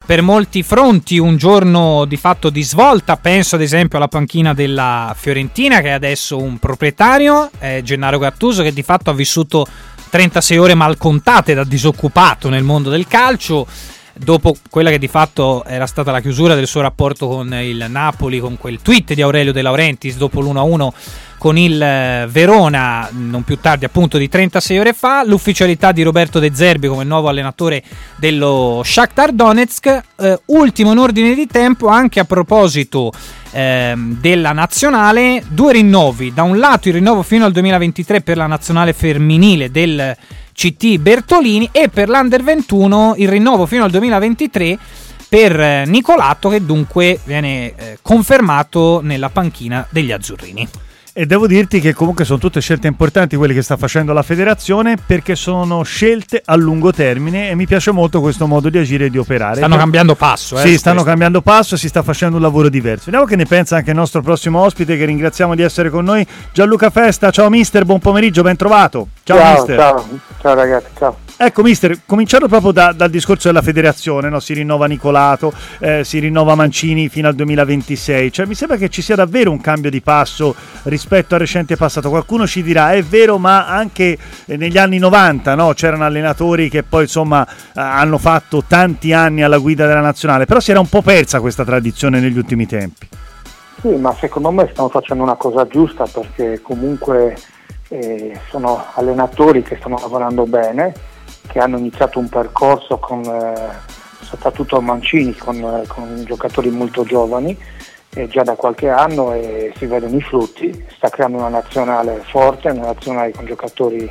per molti fronti un giorno di fatto di svolta. Penso ad esempio alla panchina della Fiorentina, che è adesso un proprietario, Gennaro Gattuso, che di fatto ha vissuto 36 ore mal contate da disoccupato nel mondo del calcio, dopo quella che di fatto era stata la chiusura del suo rapporto con il Napoli, con quel tweet di Aurelio De Laurentiis dopo l'1-1 con il Verona, non più tardi appunto di 36 ore fa, l'ufficialità di Roberto De Zerbi come nuovo allenatore dello Shakhtar Donetsk. Ultimo in ordine di tempo, anche a proposito della nazionale, 2 rinnovi: da un lato il rinnovo fino al 2023 per la nazionale femminile del CT Bertolini, e per l'Under 21 il rinnovo fino al 2023 per Nicolato, che dunque viene confermato nella panchina degli azzurrini. E devo dirti che comunque sono tutte scelte importanti quelle che sta facendo la federazione, perché sono scelte a lungo termine, e mi piace molto questo modo di agire e di operare. Stanno cambiando passo. Sì, stanno cambiando passo e si sta facendo un lavoro diverso. Vediamo che ne pensa anche il nostro prossimo ospite, che ringraziamo di essere con noi, Gianluca Festa. Ciao mister, buon pomeriggio, ben trovato. Ciao mister. Ciao ragazzi, ciao. Ecco mister, cominciando proprio dal discorso della federazione, no? Si rinnova Nicolato, si rinnova Mancini fino al 2026, cioè mi sembra che ci sia davvero un cambio di passo rispetto al recente passato. Qualcuno ci dirà è vero, ma anche negli anni 90, no? C'erano allenatori che poi insomma hanno fatto tanti anni alla guida della nazionale, però si era un po' persa questa tradizione negli ultimi tempi. Sì, ma secondo me stiamo facendo una cosa giusta, perché comunque sono allenatori che stanno lavorando bene, che hanno iniziato un percorso con soprattutto Mancini con giocatori molto giovani già da qualche anno, e si vedono i frutti. Sta creando una nazionale forte, una nazionale con giocatori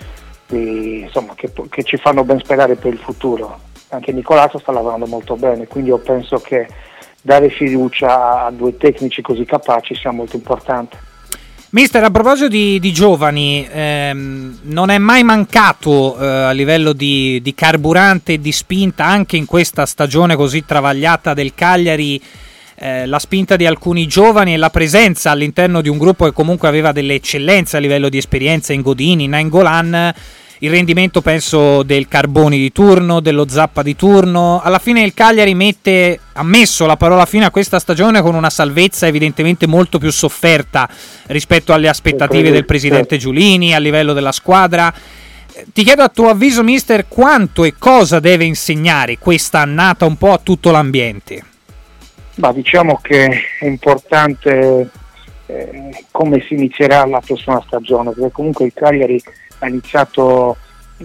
che ci fanno ben sperare per il futuro. Anche Nicolato sta lavorando molto bene, quindi io penso che dare fiducia a 2 tecnici così capaci sia molto importante. Mister, a proposito di giovani, non è mai mancato a livello di carburante e di spinta, anche in questa stagione così travagliata del Cagliari, la spinta di alcuni giovani e la presenza all'interno di un gruppo che comunque aveva delle eccellenze a livello di esperienza in Godini, in Nainggolan, il rendimento penso del Carboni di turno, dello Zappa di turno. Alla fine il Cagliari ha messo la parola fine a questa stagione con una salvezza evidentemente molto più sofferta rispetto alle aspettative del presidente Giulini, a livello della squadra. Ti chiedo a tuo avviso mister, quanto e cosa deve insegnare questa annata un po' a tutto l'ambiente? Ma diciamo che è importante come si inizierà la prossima stagione, perché comunque il Cagliari ha iniziato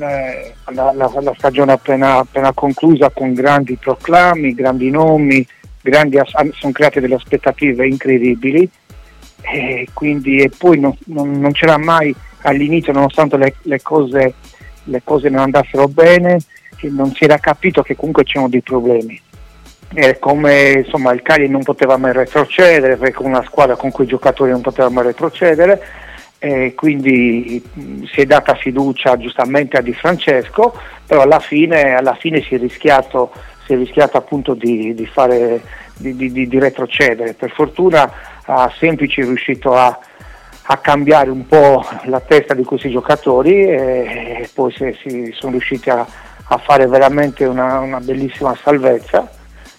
la stagione appena conclusa con grandi proclami, grandi nomi, sono create delle aspettative incredibili, e poi non c'era mai all'inizio, nonostante le cose non andassero bene, non si era capito che comunque c'erano dei problemi. Come insomma il Cagliari non poteva mai retrocedere, perché una squadra con quei giocatori non poteva mai retrocedere, e quindi si è data fiducia giustamente a Di Francesco, però alla fine si è rischiato appunto di retrocedere. Per fortuna Semplici è riuscito a cambiare un po' la testa di questi giocatori, e poi si sono riusciti a fare veramente una bellissima salvezza.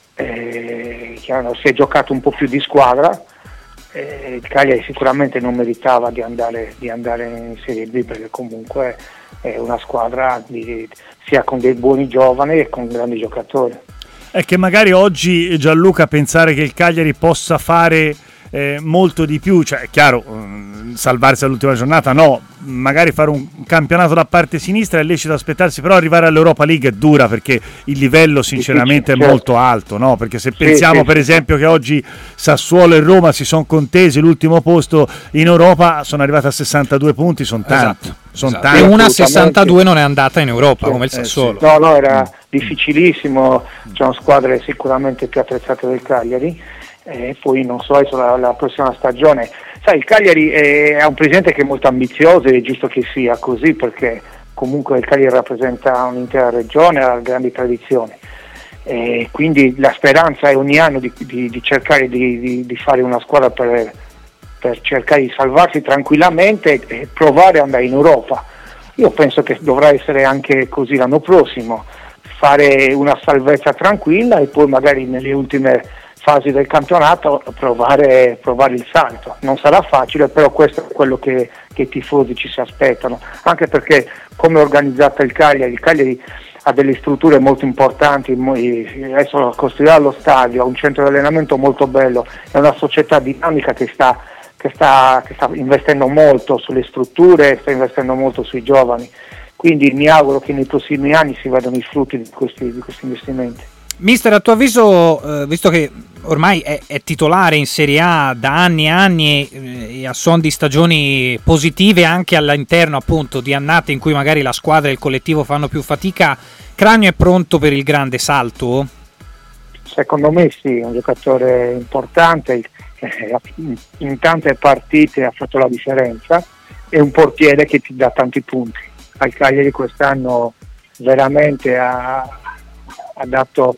Si è giocato un po' più di squadra. Il Cagliari sicuramente non meritava di andare in Serie B, perché comunque è una squadra sia con dei buoni giovani e con grandi giocatori. È che magari oggi, Gianluca, pensare che il Cagliari possa fare molto di più, cioè è chiaro, salvarsi all'ultima giornata no, magari fare un campionato da parte sinistra è lecito aspettarsi, però arrivare all'Europa League è dura, perché il livello sinceramente è molto alto, no? Perché se pensiamo per esempio che oggi Sassuolo e Roma si sono contesi l'ultimo posto in Europa, sono arrivati a 62 punti, sono tanti. Esatto. E una 62 non è andata in Europa come il Sassuolo. No, era difficilissimo, c'erano squadre sicuramente più attrezzate del Cagliari. E poi non so, adesso la prossima stagione, sai, il Cagliari è un presidente che è molto ambizioso, ed è giusto che sia così, perché comunque il Cagliari rappresenta un'intera regione, ha grandi tradizioni, e quindi la speranza è ogni anno di cercare di fare una squadra per cercare di salvarsi tranquillamente e provare ad andare in Europa. Io penso che dovrà essere anche così l'anno prossimo. fare una salvezza tranquilla e poi magari nelle ultime fasi del campionato provare il salto. Non sarà facile, però questo è quello che i tifosi ci si aspettano, anche perché come è organizzata il Cagliari ha delle strutture molto importanti, adesso costruirà lo stadio, ha un centro di allenamento molto bello, è una società dinamica che sta investendo molto sulle strutture, sta investendo molto sui giovani, quindi mi auguro che nei prossimi anni si vedano i frutti di questi investimenti. Mister, a tuo avviso, visto che ormai è titolare in Serie A da anni e anni e a suon di stagioni positive anche all'interno appunto di annate in cui magari la squadra e il collettivo fanno più fatica, Cragno è pronto per il grande salto? Secondo me sì, è un giocatore importante, in tante partite ha fatto la differenza, è un portiere che ti dà tanti punti. Al Cagliari quest'anno veramente ha dato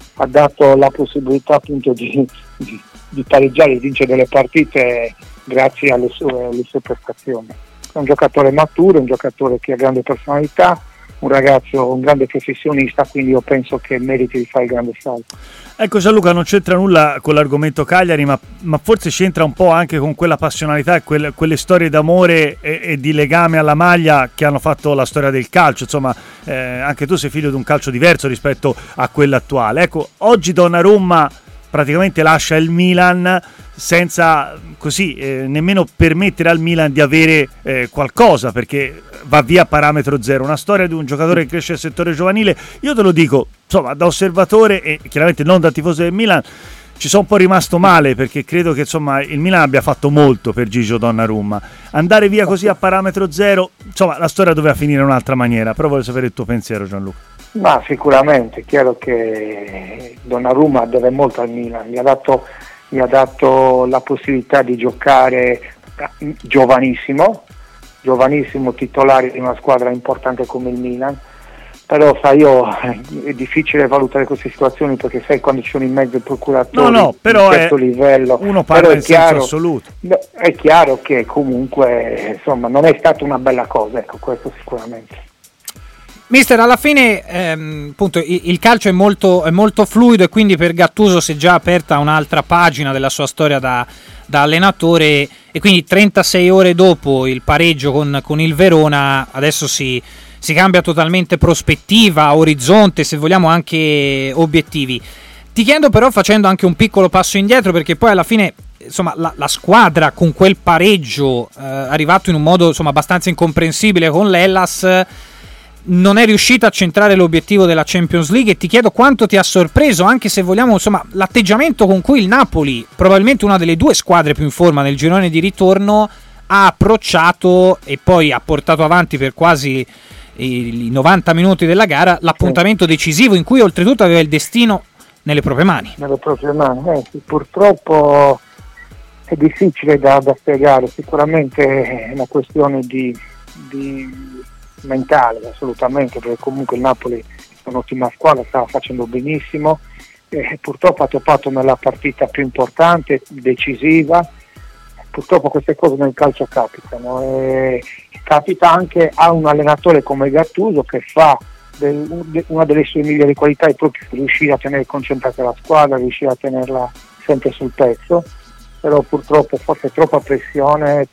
la possibilità appunto di pareggiare, di vincere delle partite grazie alle sue prestazioni. È un giocatore maturo, un giocatore che ha grande personalità, un ragazzo, un grande professionista, quindi io penso che meriti di fare il grande salto. Ecco Gianluca, non c'entra nulla con l'argomento Cagliari, ma forse c'entra un po' anche con quella passionalità e quelle storie d'amore e di legame alla maglia che hanno fatto la storia del calcio. Insomma, anche tu sei figlio di un calcio diverso rispetto a quello attuale. Ecco, oggi Donnarumma praticamente lascia il Milan senza così nemmeno permettere al Milan di avere qualcosa, perché va via a parametro zero. Una storia di un giocatore che cresce nel settore giovanile. Io te lo dico, insomma, da osservatore e chiaramente non da tifoso del Milan, ci sono un po' rimasto male, perché credo che insomma il Milan abbia fatto molto per Gigio Donnarumma. Andare via così a parametro zero, insomma, la storia doveva finire in un'altra maniera. Però voglio sapere il tuo pensiero, Gianluca. Ma sicuramente, è chiaro che Donnarumma deve molto al Milan, gli ha dato la possibilità di giocare giovanissimo titolare di una squadra importante come il Milan, però sai, è difficile valutare queste situazioni, perché sai, quando ci sono in mezzo i procuratori però di certo livello, uno parla in senso assoluto. È chiaro che comunque insomma non è stata una bella cosa, ecco, questo sicuramente. Mister, alla fine appunto il calcio è molto fluido, e quindi per Gattuso si è già aperta un'altra pagina della sua storia da allenatore, e quindi 36 ore dopo il pareggio con il Verona adesso si cambia totalmente prospettiva, orizzonte, se vogliamo anche obiettivi. Ti chiedo però, facendo anche un piccolo passo indietro, perché poi alla fine insomma la squadra con quel pareggio arrivato in un modo insomma abbastanza incomprensibile con l'Hellas non è riuscita a centrare l'obiettivo della Champions League, e ti chiedo quanto ti ha sorpreso, anche se vogliamo insomma l'atteggiamento con cui il Napoli, probabilmente una delle due squadre più in forma nel girone di ritorno, ha approcciato e poi ha portato avanti per quasi i 90 minuti della gara l'appuntamento decisivo, in cui oltretutto aveva il destino nelle proprie mani. Sì, purtroppo è difficile da spiegare, sicuramente è una questione di mentale, assolutamente, perché comunque il Napoli è un'ottima squadra, stava facendo benissimo, purtroppo ha toppato nella partita più importante, decisiva. Purtroppo queste cose nel calcio capitano, e capita anche a un allenatore come Gattuso, che fa una delle sue migliori qualità è proprio riuscire a tenere concentrata la squadra, riuscire a tenerla sempre sul pezzo, però purtroppo forse troppa pressione,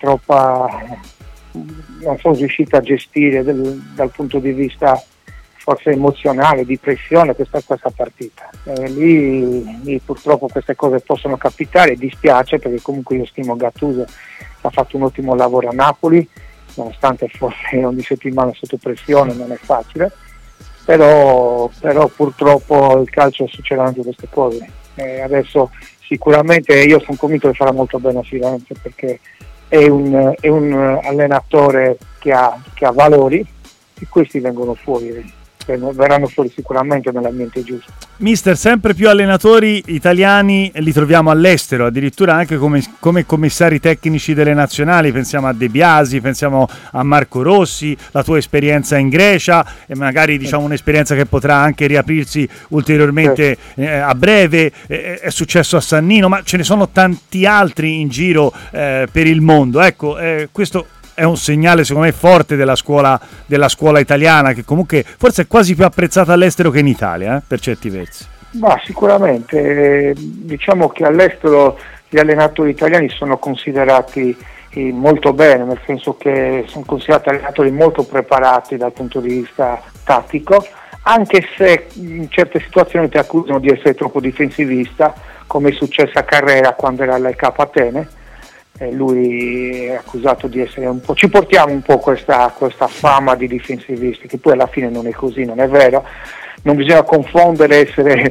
non sono riuscita a gestire dal punto di vista forse emozionale, di pressione questa partita. Lì purtroppo queste cose possono capitare, dispiace, perché comunque io stimo Gattuso, ha fatto un ottimo lavoro a Napoli, nonostante forse ogni settimana sotto pressione non è facile, però purtroppo il calcio succedono anche queste cose. Adesso sicuramente io sono convinto che farà molto bene a Firenze, perché è un allenatore che ha valori, e questi verranno fuori sicuramente nell'ambiente giusto. Mister, sempre più allenatori italiani li troviamo all'estero, addirittura anche come commissari tecnici delle nazionali. Pensiamo a De Biasi, pensiamo a Marco Rossi, la tua esperienza in Grecia, e magari diciamo un'esperienza che potrà anche riaprirsi ulteriormente a breve. È successo a Sannino, ma ce ne sono tanti altri in giro per il mondo. Ecco, questo è un segnale secondo me forte della scuola italiana, che comunque forse è quasi più apprezzata all'estero che in Italia, per certi versi. Ma sicuramente, diciamo che all'estero gli allenatori italiani sono considerati molto bene, nel senso che sono considerati allenatori molto preparati dal punto di vista tattico, anche se in certe situazioni ti accusano di essere troppo difensivista, come è successo a Carrera quando era all'EK Atene. Lui è accusato di essere un po', ci portiamo un po' questa fama di difensivisti, che poi alla fine non è così, non è vero. Non bisogna confondere essere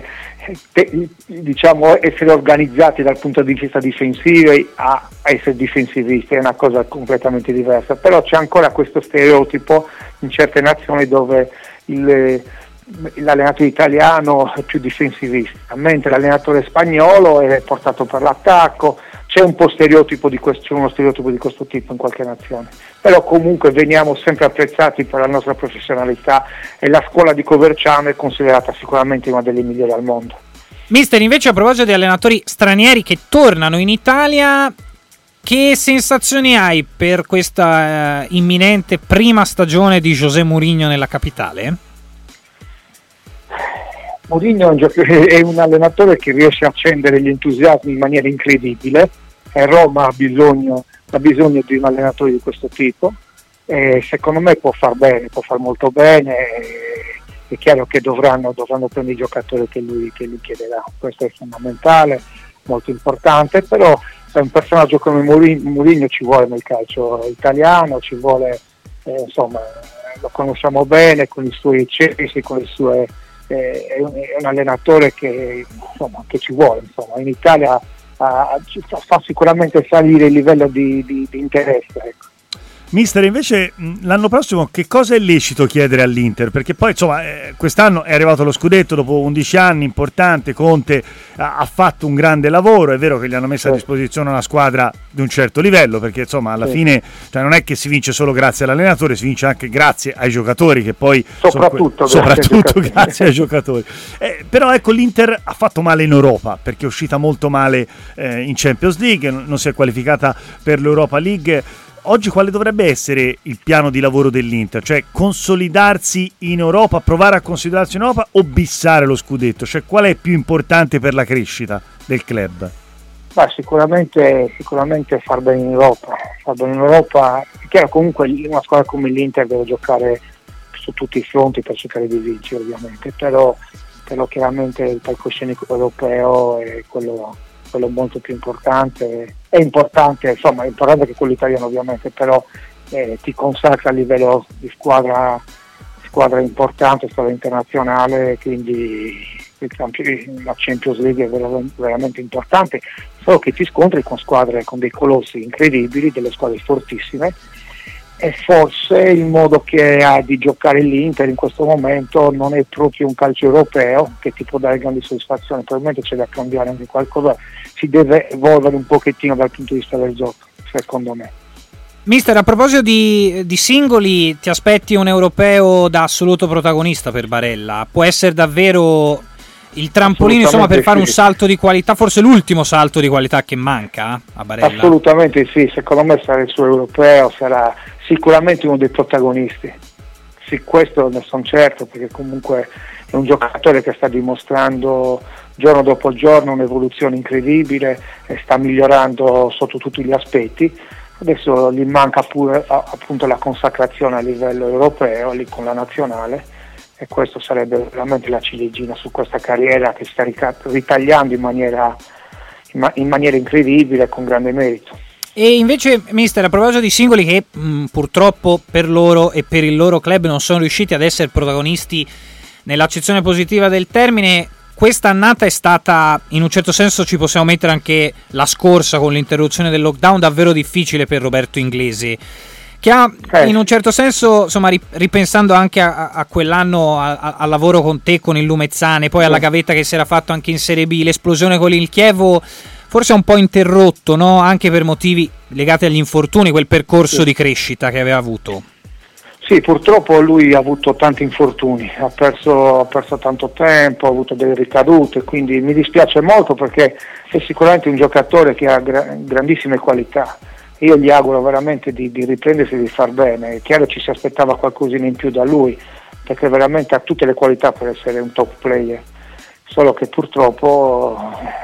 organizzati dal punto di vista difensivo a essere difensivisti, è una cosa completamente diversa. Però c'è ancora questo stereotipo in certe nazioni dove l'allenatore italiano è più difensivista, mentre l'allenatore spagnolo è portato per l'attacco. C'è uno stereotipo di questo tipo in qualche nazione, però comunque veniamo sempre apprezzati per la nostra professionalità e la scuola di Coverciano è considerata sicuramente una delle migliori al mondo. Mister, invece, a proposito di allenatori stranieri che tornano in Italia, che sensazioni hai per questa imminente prima stagione di José Mourinho nella capitale? Mourinho è un allenatore che riesce a accendere gli entusiasmi in maniera incredibile, e Roma ha bisogno di un allenatore di questo tipo, e secondo me può far molto bene. È chiaro che dovranno prendere i giocatori che lui chiederà, questo è fondamentale, molto importante, però è un personaggio come Mourinho ci vuole nel calcio italiano, ci vuole, lo conosciamo bene con i suoi eccessi, con le sue... è un allenatore che ci vuole, in Italia fa sicuramente salire il livello di interesse, ecco. Mister, invece l'anno prossimo che cosa è lecito chiedere all'Inter? Perché poi quest'anno è arrivato lo scudetto dopo 11 anni, importante, Conte ha fatto un grande lavoro, è vero che gli hanno messo a disposizione una squadra di un certo livello, perché alla fine non è che si vince solo grazie all'allenatore, si vince anche grazie ai giocatori, che poi soprattutto grazie ai giocatori. Però ecco, l'Inter ha fatto male in Europa, perché è uscita molto male in Champions League, non si è qualificata per l'Europa League. Oggi quale dovrebbe essere il piano di lavoro dell'Inter? Cioè consolidarsi in Europa, provare a consolidarsi in Europa o bissare lo scudetto? Cioè qual è più importante per la crescita del club? Sicuramente far bene in Europa. È chiaro, comunque una squadra come l'Inter deve giocare su tutti i fronti per cercare di vincere, ovviamente, però chiaramente il palcoscenico europeo è quello molto più importante. È importante che quello italiano, ovviamente, però ti consacra a livello di squadra importante, squadra internazionale, quindi la Champions League è veramente importante, solo che ti scontri con squadre, con dei colossi incredibili, delle squadre fortissime, e forse il modo che ha di giocare l'Inter in questo momento non è proprio un calcio europeo che ti può dare grandi soddisfazioni. Probabilmente c'è da cambiare anche qualcosa, si deve evolvere un pochettino dal punto di vista del gioco, secondo me. Mister, a proposito di singoli, ti aspetti un europeo da assoluto protagonista per Barella? Può essere davvero il trampolino per fare un salto di qualità, forse l'ultimo salto di qualità che manca a Barella? Assolutamente sì, secondo me sarà il suo europeo, sarà sicuramente uno dei protagonisti. Sì, questo ne sono certo, perché comunque è un giocatore che sta dimostrando giorno dopo giorno un'evoluzione incredibile e sta migliorando sotto tutti gli aspetti. Adesso gli manca pure appunto la consacrazione a livello europeo lì con la nazionale, e questo sarebbe veramente la ciliegina su questa carriera che sta ritagliando in maniera incredibile, con grande merito. E invece, mister, a proposito di singoli che purtroppo per loro e per il loro club non sono riusciti ad essere protagonisti nell'accezione positiva del termine, questa annata è stata, in un certo senso ci possiamo mettere anche la scorsa con l'interruzione del lockdown, davvero difficile per Roberto Inglesi, che ha in un certo senso, ripensando anche a quell'anno al lavoro con te, con il Lumezzane, poi alla gavetta che si era fatto anche in Serie B, l'esplosione con il Chievo forse è un po' interrotto, no? Anche per motivi legati agli infortuni, quel percorso di crescita che aveva avuto. Sì, purtroppo lui ha avuto tanti infortuni, ha perso tanto tempo, ha avuto delle ricadute, quindi mi dispiace molto, perché è sicuramente un giocatore che ha grandissime qualità. io gli auguro veramente di riprendersi e di far bene. È chiaro ci si aspettava qualcosina in più da lui, perché veramente ha tutte le qualità per essere un top player, solo che purtroppo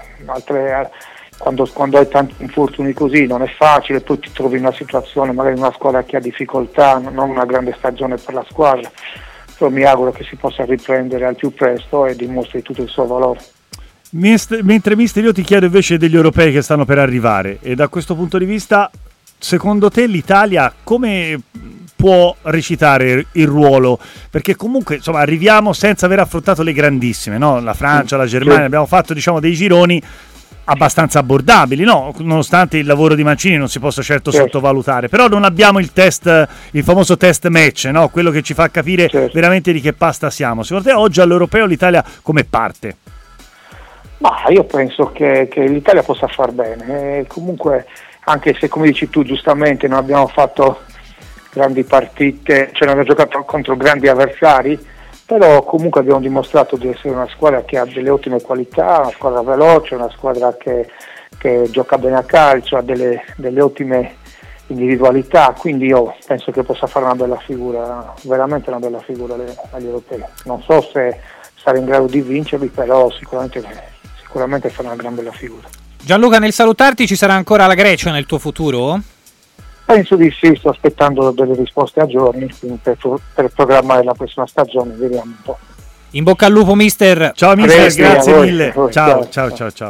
quando hai tanti infortuni così non è facile, poi ti trovi in una situazione, magari in una squadra che ha difficoltà, non una grande stagione per la squadra, però mi auguro che si possa riprendere al più presto e dimostri tutto il suo valore. Mentre mister, io ti chiedo invece degli europei che stanno per arrivare, e da questo punto di vista secondo te l'Italia come può recitare il ruolo? Perché comunque insomma arriviamo senza aver affrontato le grandissime, no? La Francia, la Germania, abbiamo fatto dei gironi abbastanza abbordabili, no? Nonostante il lavoro di Mancini non si possa certo sottovalutare, però non abbiamo il famoso test match, no? Quello che ci fa capire veramente di che pasta siamo. Secondo te oggi all'europeo l'Italia come parte? Ma io penso che l'Italia possa far bene, comunque anche se come dici tu giustamente non abbiamo fatto grandi partite, cioè non abbiamo giocato contro grandi avversari, però comunque abbiamo dimostrato di essere una squadra che ha delle ottime qualità, una squadra veloce, una squadra che gioca bene a calcio, ha delle ottime individualità, quindi io penso che possa fare una bella figura, veramente una bella figura agli europei. Non so se sarà in grado di vincerli, però sicuramente farà una gran bella figura. Gianluca, nel salutarti, ci sarà ancora la Grecia nel tuo futuro? Penso di sì, sto aspettando delle risposte a giorni per programmare la prossima stagione, vediamo un po'. In bocca al lupo mister. Ciao mister, grazie mille. Ciao.